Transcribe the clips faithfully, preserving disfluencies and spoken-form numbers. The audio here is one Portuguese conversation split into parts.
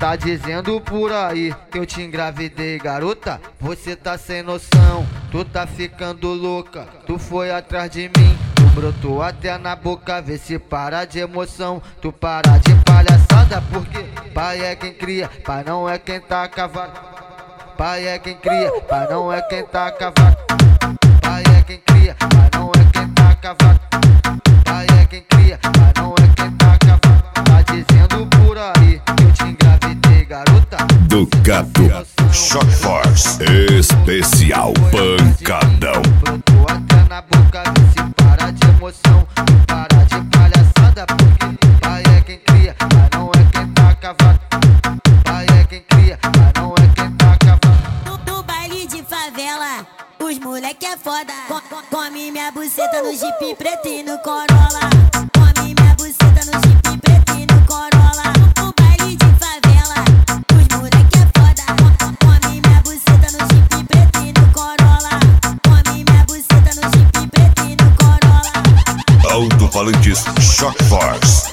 Tá dizendo por aí que eu te engravidei, garota? Você tá sem noção, tu tá ficando louca. Tu foi atrás de mim, tu brotou até na boca. Vê se para de emoção, tu para de palhaçada. Porque pai é quem cria, pai não é quem tá cavado. Pai é quem cria, pai não é quem tá cavado. Pai é quem cria, pai não é quem tá cavado. Pai é quem cria, pai não é quem tá cavado. Tá dizendo por aí que eu te engravidei, garota? Do Gato Shock Force Especial Pancadão. Brotou até na boca, vê se para de emoção, para de palhaçada. Porque pai é quem cria, pai não é quem tá cavado. Pai é quem cria, pai não é quem tá cavado. No, no baile de favela, os moleque é foda. Com, com, come minha buceta no Jeep preto e no Corolla. Come minha buceta no Jeep preto e no Corolla. No baile de favela, os moleque é foda. Com, come minha buceta no Jeep preto e no Corolla. Come minha buceta no Jeep preto e no Corolla. Alto-falantes Shock Force.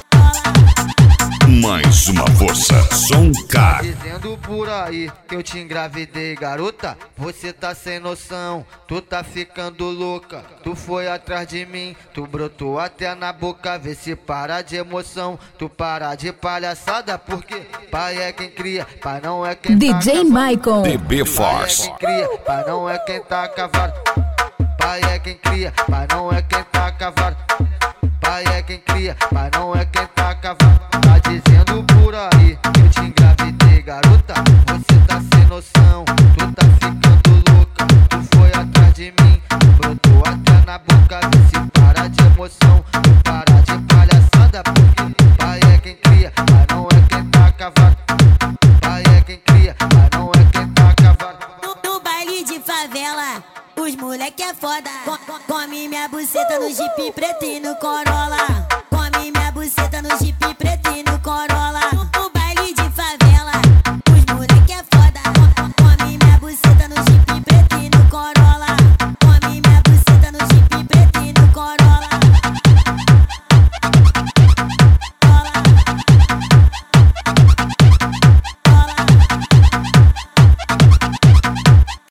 Mais uma força, som K. Dizendo por aí que eu te engravidei, garota? Você tá sem noção, tu tá ficando louca. Tu foi atrás de mim, tu brotou até na boca. Vê se para de emoção, tu para de palhaçada. Porque pai é quem cria, pai não é quem D J tá Michael. D B Pai Force. é quem cria, pai não é quem tá cavado. Pai é quem cria, pai não é quem tá cavado. Pai é quem cria, pai não é quem tá cavado. Tá dizendo por aí que eu te engravidei, garota? Você tá sem noção, tu tá ficando louca. Tu foi atrás de mim, tu brotou até na boca. Vê se para de emoção, tu para de palhaçada. Porque pai é quem cria, pai não é quem tá cavado. Pai é quem cria, pai não é quem tá cavado. No, no baile de favela, os moleque é foda. Com, com, come minha buceta no Jeep preto e no Corolla. Come minha buceta no Jeep preto e no Corolla.